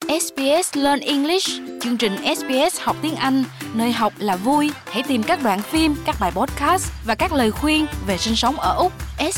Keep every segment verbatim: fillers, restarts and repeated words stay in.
ét bê ét Learn English, chương trình ét bê ét học tiếng Anh, nơi học là vui. Hãy tìm các đoạn phim, các bài podcast và các lời khuyên về sinh sống ở Úc.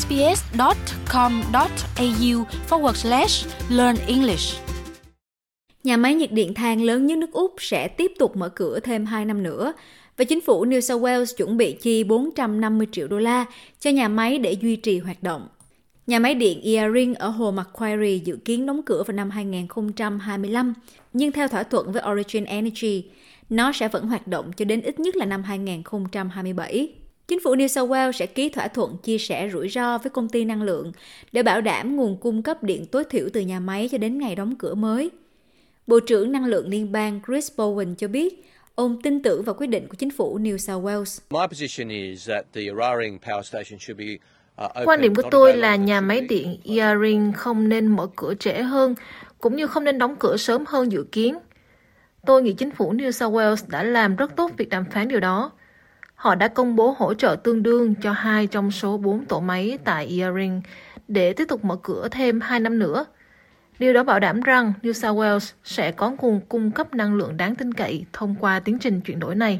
sbs.com.au forward slash learn English. Nhà máy nhiệt điện than lớn nhất nước Úc sẽ tiếp tục mở cửa thêm hai năm nữa, và chính phủ New South Wales chuẩn bị chi bốn trăm năm mươi triệu đô la cho nhà máy để duy trì hoạt động. Nhà máy điện Earing ở hồ Macquarie dự kiến đóng cửa vào năm hai không hai lăm, nhưng theo thỏa thuận với Origin Energy, nó sẽ vẫn hoạt động cho đến ít nhất là năm hai không hai bảy. Chính phủ New South Wales sẽ ký thỏa thuận chia sẻ rủi ro với công ty năng lượng để bảo đảm nguồn cung cấp điện tối thiểu từ nhà máy cho đến ngày đóng cửa mới. Bộ trưởng Năng lượng Liên bang Chris Bowen cho biết, ông tin tưởng vào quyết định của chính phủ New South Wales. Quan điểm của tôi là nhà máy điện Earing không nên mở cửa trễ hơn, cũng như không nên đóng cửa sớm hơn dự kiến. Tôi nghĩ chính phủ New South Wales đã làm rất tốt việc đàm phán điều đó. Họ đã công bố hỗ trợ tương đương cho hai trong số bốn tổ máy tại Earing để tiếp tục mở cửa thêm hai năm nữa. Điều đó bảo đảm rằng New South Wales sẽ có nguồn cung cấp năng lượng đáng tin cậy thông qua tiến trình chuyển đổi này.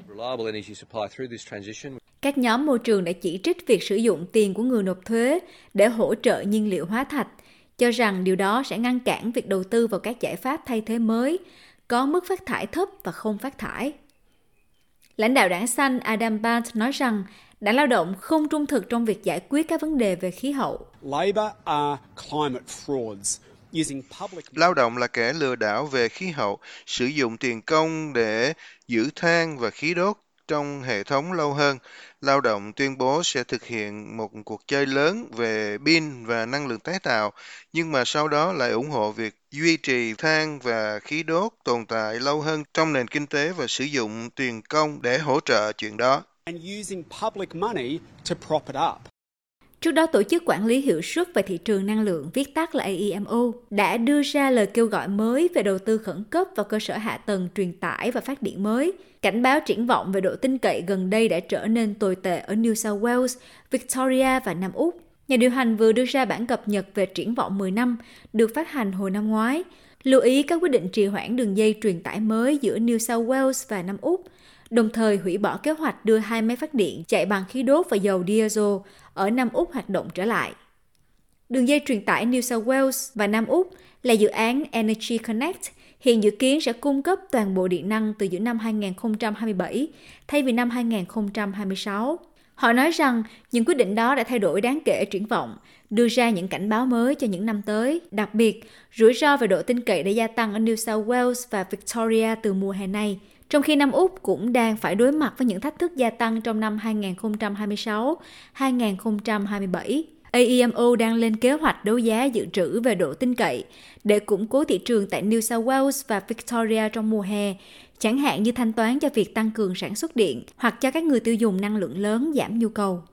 Các nhóm môi trường đã chỉ trích việc sử dụng tiền của người nộp thuế để hỗ trợ nhiên liệu hóa thạch, cho rằng điều đó sẽ ngăn cản việc đầu tư vào các giải pháp thay thế mới, có mức phát thải thấp và không phát thải. Lãnh đạo đảng Xanh Adam Bandt nói rằng đảng Lao động không trung thực trong việc giải quyết các vấn đề về khí hậu. Labour are climate frauds. Lao động là kẻ lừa đảo về khí hậu, sử dụng tiền công để giữ than và khí đốt trong hệ thống lâu hơn. Lao động tuyên bố sẽ thực hiện một cuộc chơi lớn về pin và năng lượng tái tạo, nhưng mà sau đó lại ủng hộ việc duy trì than và khí đốt tồn tại lâu hơn trong nền kinh tế và sử dụng tiền công để hỗ trợ chuyện đó. Trước đó, Tổ chức Quản lý Hiệu suất về thị trường năng lượng, viết tắt là a e em o, đã đưa ra lời kêu gọi mới về đầu tư khẩn cấp vào cơ sở hạ tầng truyền tải và phát điện mới, cảnh báo triển vọng về độ tin cậy gần đây đã trở nên tồi tệ ở New South Wales, Victoria và Nam Úc. Nhà điều hành vừa đưa ra bản cập nhật về triển vọng mười năm, được phát hành hồi năm ngoái, lưu ý các quyết định trì hoãn đường dây truyền tải mới giữa New South Wales và Nam Úc, đồng thời hủy bỏ kế hoạch đưa hai máy phát điện chạy bằng khí đốt và dầu diesel ở Nam Úc hoạt động trở lại. Đường dây truyền tải New South Wales và Nam Úc là dự án Energy Connect, hiện dự kiến sẽ cung cấp toàn bộ điện năng từ giữa năm hai không hai bảy thay vì năm hai không hai sáu. Họ nói rằng những quyết định đó đã thay đổi đáng kể triển vọng, đưa ra những cảnh báo mới cho những năm tới. Đặc biệt, rủi ro về độ tin cậy đã gia tăng ở New South Wales và Victoria từ mùa hè này, trong khi Nam Úc cũng đang phải đối mặt với những thách thức gia tăng trong năm hai không hai sáu đến hai không hai bảy. a e em o đang lên kế hoạch đấu giá dự trữ về độ tin cậy để củng cố thị trường tại New South Wales và Victoria trong mùa hè, chẳng hạn như thanh toán cho việc tăng cường sản xuất điện hoặc cho các người tiêu dùng năng lượng lớn giảm nhu cầu.